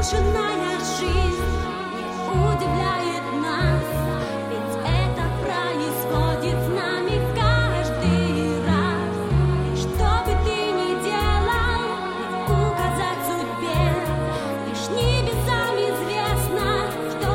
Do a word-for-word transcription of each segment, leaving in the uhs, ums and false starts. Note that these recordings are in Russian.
Разрушенная жизнь не удивляет нас, ведь это происходит с нами каждый раз. И что бы ты ни делал, ведь указать судьбе, лишь небесам известно, что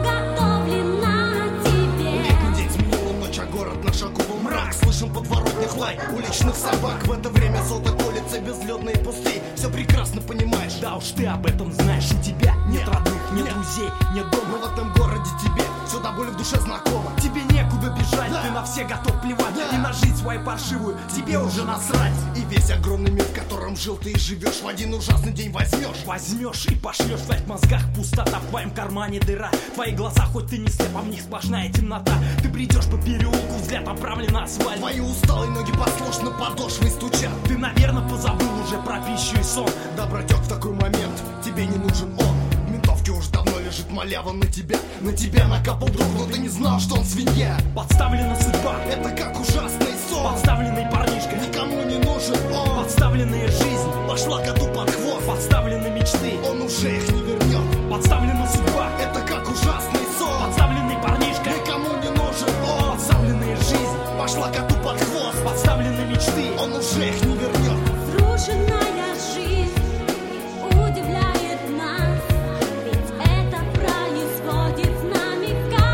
уготовлено тебе. Летний день сменила ночь, а город на шагу был мрак. Слышим подворотных лай уличных собак. В это время соток улицы безлюдные и пустые. Все прекрасно понимаешь. Да уж ты об этом знаешь. У тебя нет, нет родных, нет, нет друзей, нет дома. Но в этом городе тебе все до боли в душе знакомо. Тебе некуда бежать, да. Ты на все готов плевать, да. И на жизнь свою паршивую тебе уже насрать. И весь огромный мир, в котором жил ты и живешь, в один ужасный день возьмешь. Возьмешь и пошлешь, в твоих мозгах пустота, в твоем кармане дыра. В твоих глазах хоть ты не слеп, а в них сплошная темнота. Ты придешь по переулку, взгляд направлен на асфальт. Твои усталые ноги послушно подошвой стучат. Ты, наверное, позабыл уже про пищу и сон. Да, братек, в такой момент тебе не нужен он. В ментовке уж давно лежит малява на тебя. На тебя накапал друг, но ты не знал, что он свинья. Подставлена судьба, это как ужасный сон. Подставленный парнишка, никому не нужен он. Подставленная жизнь пошла коту под хвост. Подставлены мечты, он уже их не вернет. Подставлена судьба, это как ужасный сон. Подставленный парнишка, никому не нужен он. Подставленная жизнь пошла коту под хвост. Подставлены мечты, он уже их не вернет. Разрушенная жизнь не удивляет нас, ведь это происходит с нами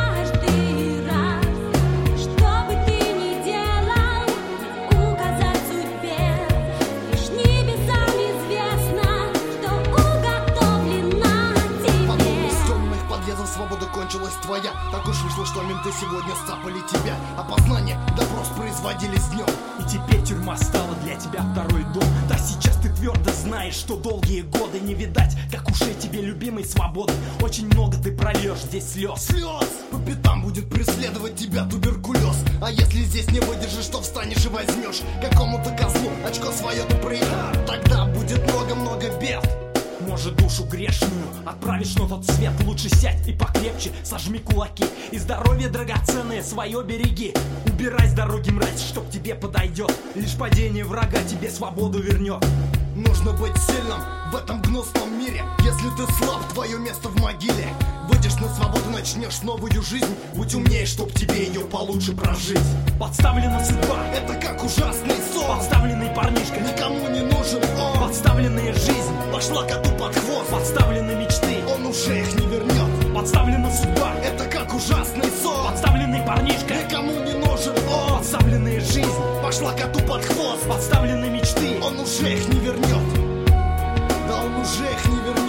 каждый раз. Что бы ты ни делал, указать судьбе, лишь небесам известно, что уготовлено тебе. В одном из темных подъездов свобода кончилась твоя. Так уж вышло, что менты сегодня сцапали тебя. Опознание, допрос производились днем. И теперь тюрьма стала для тебя второй дом. Да сейчас ты твердо знаешь, что долгие годы не видать, как уже тебе любимой свободы. Очень много ты прольешь здесь слез. Слез! По пятам будет преследовать тебя туберкулез. А если здесь не выдержишь, то встанешь и возьмешь какому-то козлу очко свое ты проиграл. Тогда будет много-много бед. Может, душу грешную отправишь на тот свет. Лучше сядь и покрепче сожми кулаки. И здоровье драгоценное свое береги. Убирай с дороги мразь, чтоб тебе подойдет. Лишь падение врага тебе свободу вернет. Нужно быть сильным в этом гнусном мире. Если ты слаб, твое место в могиле. Выйдешь на свободу, начнешь новую жизнь. Будь умнее, чтоб тебе ее получше прожить. Подставлена судьба, это как ужасный сон. Подставленный парнишка, никому не нужен он. Подставленная жизнь пошла коту под хвост. Подставлены мечты, он уже их не вернет. Подставлена судьба, это как ужасный сон. Подставленный парнишка, никому не нужен он. Подставленная жизнь пошла коту под хвост. Подставлены мечты, он уже их не вернет. Да он уже их не вернет.